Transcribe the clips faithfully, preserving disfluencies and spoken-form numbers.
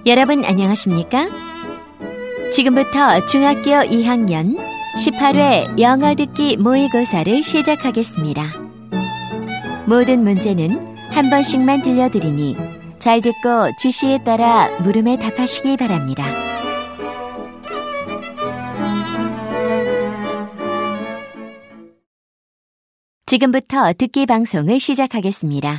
여러분 안녕하십니까? 지금부터 중학교 이 학년 십팔 회 영어 듣기 모의고사를 시작하겠습니다. 모든 문제는 한 번씩만 들려드리니 잘 듣고 지시에 따라 물음에 답하시기 바랍니다. 지금부터 듣기 방송을 시작하겠습니다.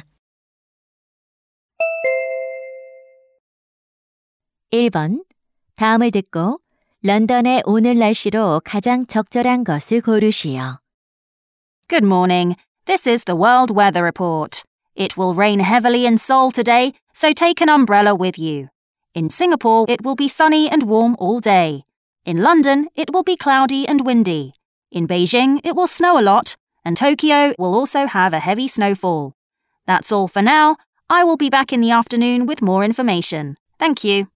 일 번. 다음을 듣고 런던의 오늘 날씨로 가장 적절한 것을 고르시오. Good morning. This is the World Weather Report. It will rain heavily in Seoul today, so take an umbrella with you. In Singapore, it will be sunny and warm all day. In London, it will be cloudy and windy. In Beijing, it will snow a lot, and Tokyo will also have a heavy snowfall. That's all for now. I will be back in the afternoon with more information. Thank you.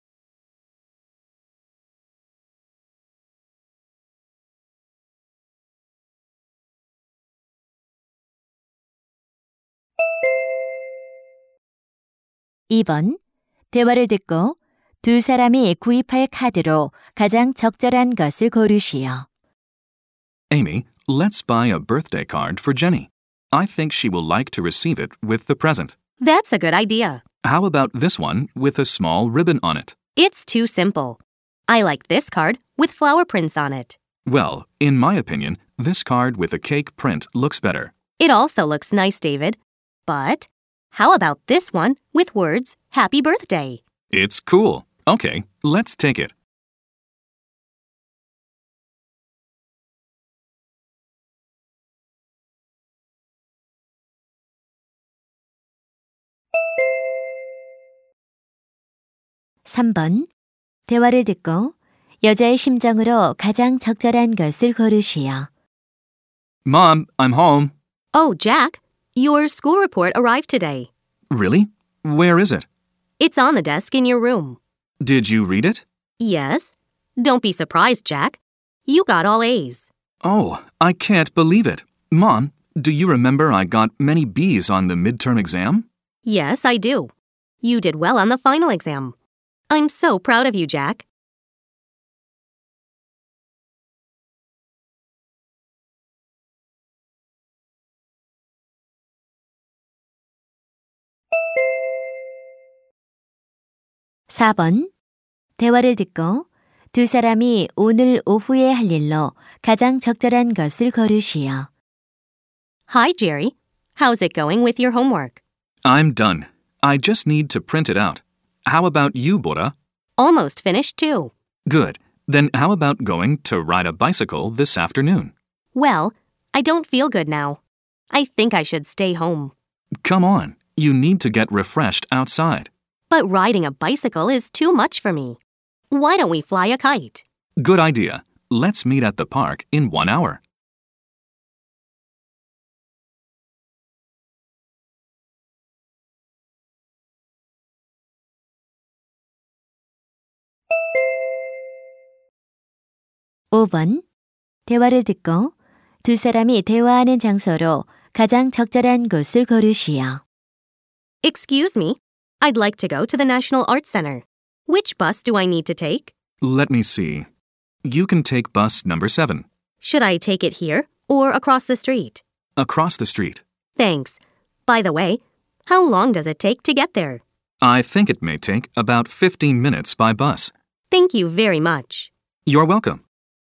이 번. 대화를 듣고 두 사람이 구입할 카드로 가장 적절한 것을 고르시오. Amy, let's buy a birthday card for Jenny. I think she will like to receive it with the present. That's a good idea. How about this one with a small ribbon on it? It's too simple. I like this card with flower prints on it. Well, in my opinion, this card with a cake print looks better. It also looks nice, David. But how about this one with words, Happy Birthday? It's cool. Okay, let's take it. 삼 번. 대화를 듣고 여자의 심정으로 가장 적절한 것을 고르시오. Mom, I'm home. Oh, Jack, your school report arrived today. Really? Where is it? It's on the desk in your room. Did you read it? Yes. Don't be surprised, Jack. You got all A's. Oh, I can't believe it. Mom, do you remember I got many B's on the midterm exam? Yes, I do. You did well on the final exam. I'm so proud of you, Jack. 사 번. 대화를 듣고 두 사람이 오늘 오후에 할 일로 가장 적절한 것을 고르시오. Hi, Jerry. How's it going with your homework? I'm done. I just need to print it out. How about you, Bora? Almost finished, too. Good. Then how about going to ride a bicycle this afternoon? Well, I don't feel good now. I think I should stay home. Come on. You need to get refreshed outside. But riding a bicycle is too much for me. Why don't we fly a kite? Good idea. Let's meet at the park in one hour. 오 번. 대화를 듣고 두 사람이 대화하는 장소로 가장 적절한 곳을 고르시오. Excuse me. I'd like to go to the National Arts Center. Which bus do I need to take? Let me see. You can take bus number seven. Should I take it here or across the street? Across the street. Thanks. By the way, how long does it take to get there? I think it may take about fifteen minutes by bus. Thank you very much. You're welcome.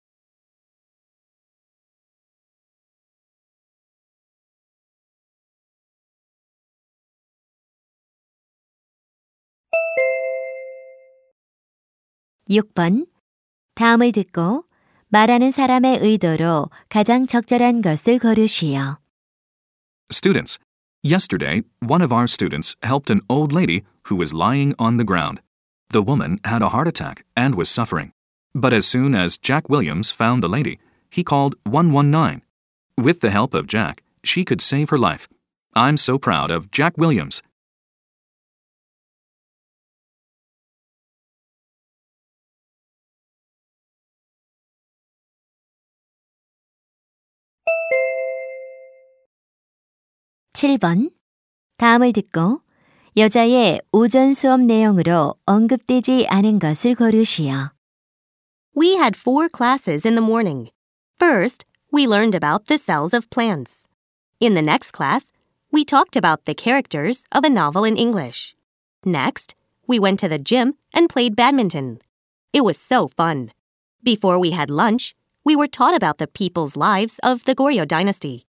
육 번. 다음을 듣고 말하는 사람의 의도로 가장 적절한 것을 고르시오. Students, yesterday, one of our students helped an old lady who was lying on the ground. The woman had a heart attack and was suffering. But as soon as Jack Williams found the lady, he called one one nine. With the help of Jack, she could save her life. I'm so proud of Jack Williams. 칠 번. 다음을 듣고 여자의 오전 수업 내용으로 언급되지 않은 것을 고르시오. We had four classes in the morning. First, we learned about the cells of plants. In the next class, we talked about the characters of a novel in English. Next, we went to the gym and played badminton. It was so fun. Before we had lunch, we were taught about the people's lives of the Goryeo dynasty.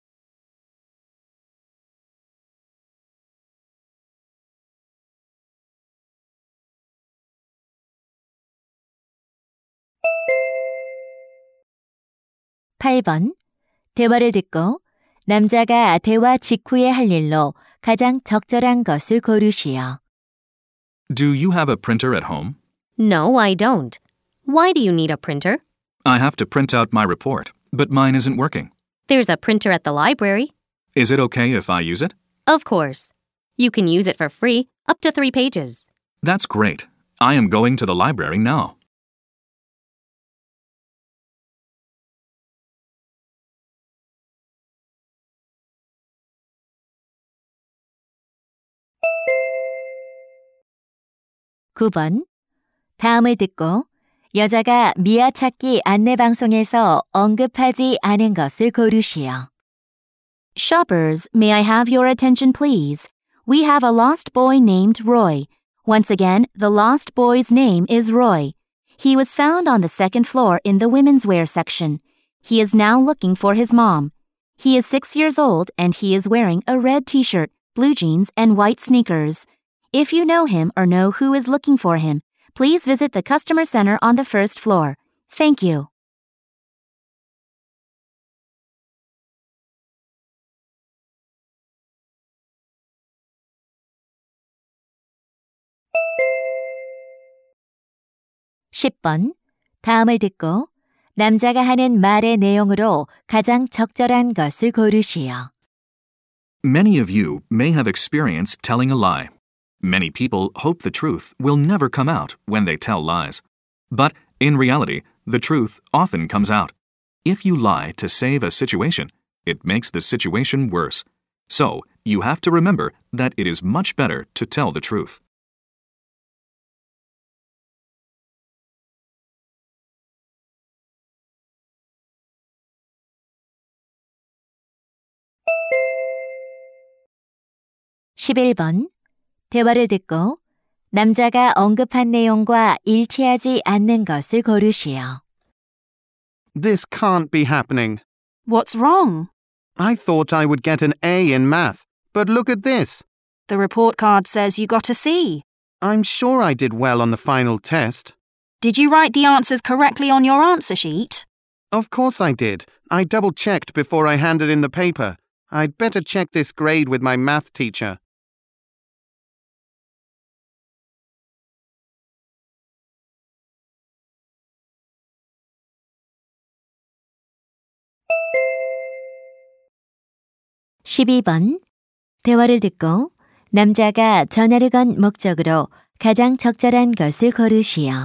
팔 번. 대화를 듣고 남자가 대화 직후에 할 일로 가장 적절한 것을 고르시오. Do you have a printer at home? No, I don't. Why do you need a printer? I have to print out my report, but mine isn't working. There's a printer at the library. Is it okay if I use it? Of course. You can use it for free, up to three pages. That's great. I am going to the library now. 구 번. 다음을 듣고 여자가 미아 찾기 안내 방송에서 언급하지 않은 것을 고르시오. Shoppers, may I have your attention, please? We have a lost boy named Roy. Once again, the lost boy's name is Roy. He was found on the second floor in the women's wear section. He is now looking for his mom. He is six years old and he is wearing a red t-shirt, blue jeans, and white sneakers. If you know him or know who is looking for him, please visit the customer center on the first floor. Thank you. 십 번. 다음을 듣고 남자가 하는 말의 내용으로 가장 적절한 것을 고르시오. Many of you may have experienced telling a lie. Many people hope the truth will never come out when they tell lies. But in reality, the truth often comes out. If you lie to save a situation, it makes the situation worse. So, you have to remember that it is much better to tell the truth. 십일 번. 대화를 듣고 남자가 언급한 내용과 일치하지 않는 것을 고르시오. This can't be happening. What's wrong? I thought I would get an A in math, but look at this. The report card says you got a C. I'm sure I did well on the final test. Did you write the answers correctly on your answer sheet? Of course I did. I double-checked before I handed in the paper. I'd better check this grade with my math teacher. 십이 번. 대화를 듣고 남자가 전화를 건 목적으로 가장 적절한 것을 고르시오.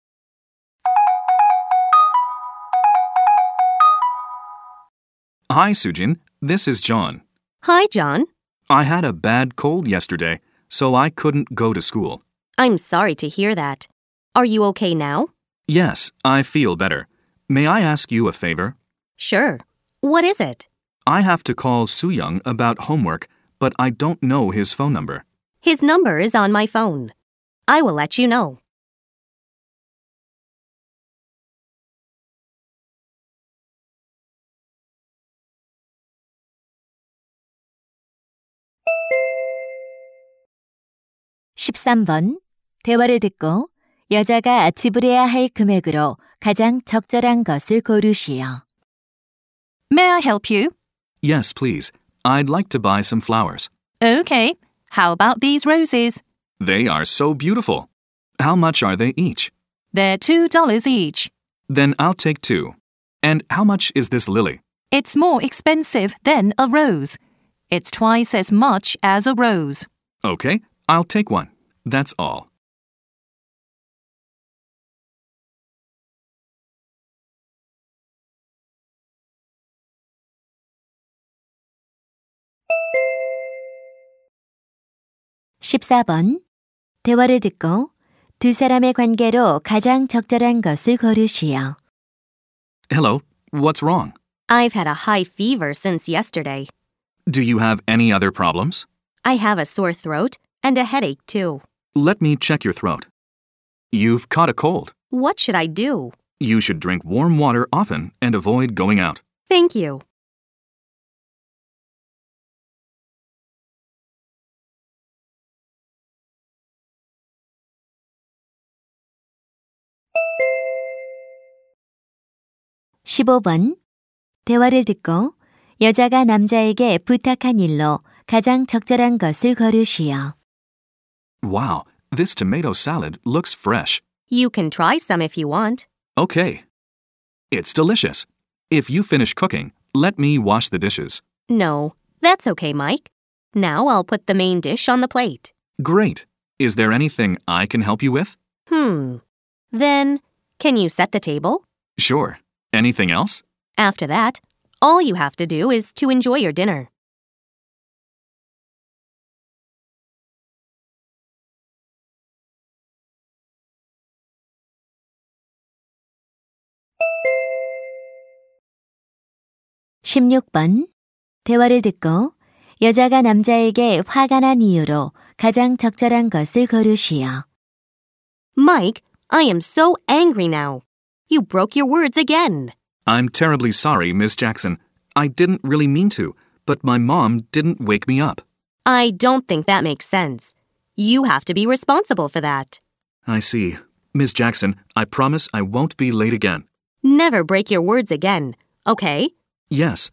Hi, Sujin. This is John. Hi, John. I had a bad cold yesterday, so I couldn't go to school. I'm sorry to hear that. Are you okay now? Yes, I feel better. May I ask you a favor? Sure. What is it? I have to call Soo-young about homework, but I don't know his phone number. His number is on my phone. I will let you know. 십삼 번. 대화를 듣고 여자가 지불해야 할 금액으로 가장 적절한 것을 고르시오. May I help you? Yes, please. I'd like to buy some flowers. Okay. How about these roses? They are so beautiful. How much are they each? They're two dollars each. Then I'll take two. And how much is this lily? It's more expensive than a rose. It's twice as much as a rose. Okay, I'll take one. That's all. 십사 번. 대화를 듣고 두 사람의 관계로 가장 적절한 것을 고르시오. Hello, what's wrong? I've had a high fever since yesterday. Do you have any other problems? I have a sore throat and a headache too. Let me check your throat. You've caught a cold. What should I do? You should drink warm water often and avoid going out. Thank you. 십오 번. 대화를 듣고 여자가 남자에게 부탁한 일로 가장 적절한 것을 고르시오. Wow, this tomato salad looks fresh. You can try some if you want. Okay. It's delicious. If you finish cooking, let me wash the dishes. No, that's okay, Mike. Now I'll put the main dish on the plate. Great. Is there anything I can help you with? Hmm. Then, can you set the table? Sure. Anything else? After that, all you have to do is to enjoy your dinner. 십육 번. 대화를 듣고 여자가 남자에게 화가 난 이유로 가장 적절한 것을 고르시오. Mike, I am so angry now. You broke your words again. I'm terribly sorry, Miss Jackson. I didn't really mean to, but my mom didn't wake me up. I don't think that makes sense. You have to be responsible for that. I see. Miss Jackson, I promise I won't be late again. Never break your words again, okay? Yes.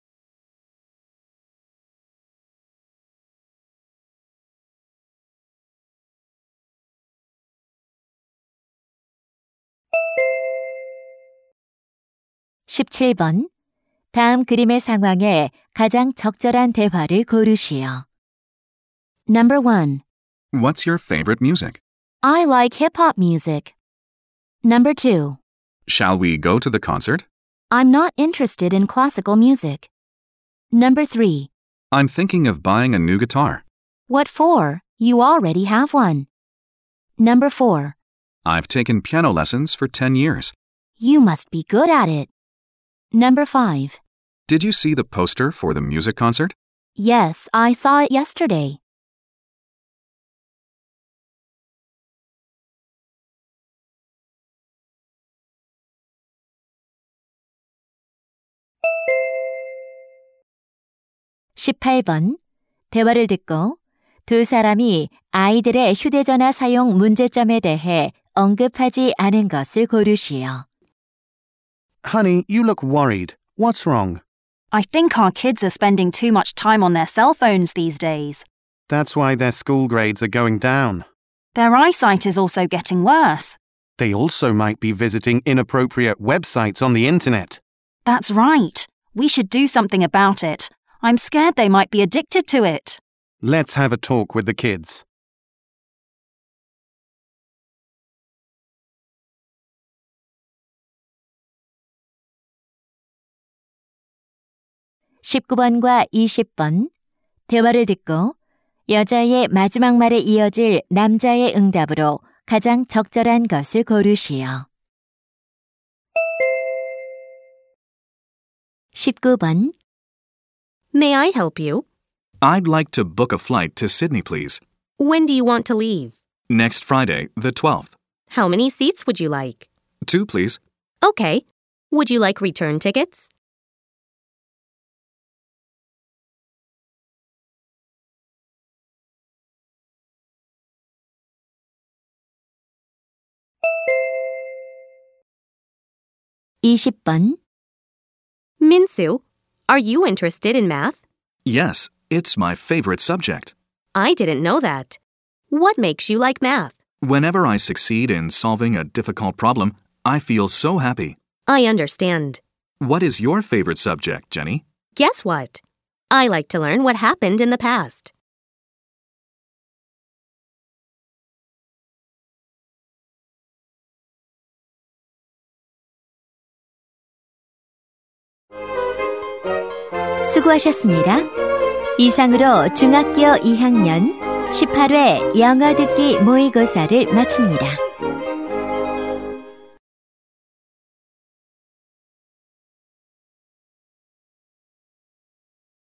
십칠 번. 다음 그림의 상황에 가장 적절한 대화를 고르시오. Number one. What's your favorite music? I like hip-hop music. Number two. Shall we go to the concert? I'm not interested in classical music. Number three. I'm thinking of buying a new guitar. What for? You already have one. Number four. I've taken piano lessons for ten years. You must be good at it. Number five. Did you see the poster for the music concert? Yes, I saw it yesterday. 십팔 번. 대화를 듣고 두 사람이 아이들의 휴대전화 사용 문제점에 대해 언급하지 않은 것을 고르시오. Honey, you look worried. What's wrong? I think our kids are spending too much time on their cell phones these days. That's why their school grades are going down. Their eyesight is also getting worse. They also might be visiting inappropriate websites on the internet. That's right. We should do something about it. I'm scared they might be addicted to it. Let's have a talk with the kids. 십구 번과 이십 번. 대화를 듣고 여자의 마지막 말에 이어질 남자의 응답으로 가장 적절한 것을 고르시오. 십구 번. May I help you? I'd like to book a flight to Sydney, please. When do you want to leave? Next Friday, the twelfth. How many seats would you like? Two, please. Okay. Would you like return tickets? 이십 번. Minsu, are you interested in math? Yes, it's my favorite subject. I didn't know that. What makes you like math? Whenever I succeed in solving a difficult problem, I feel so happy. I understand. What is your favorite subject, Jenny? Guess what? I like to learn what happened in the past. 수고하셨습니다. 이상으로 중학교 이 학년 십팔 회 영어 듣기 모의고사를 마칩니다.